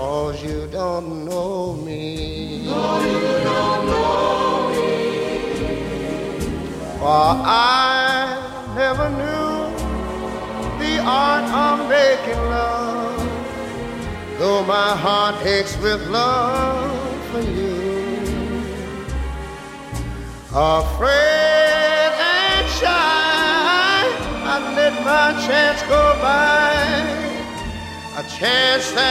'cause you don't know me. No, you don't know me. For I never knew the art of making love, though my heart aches with love for you. Afraid and shy, I let my chance go by, a chance that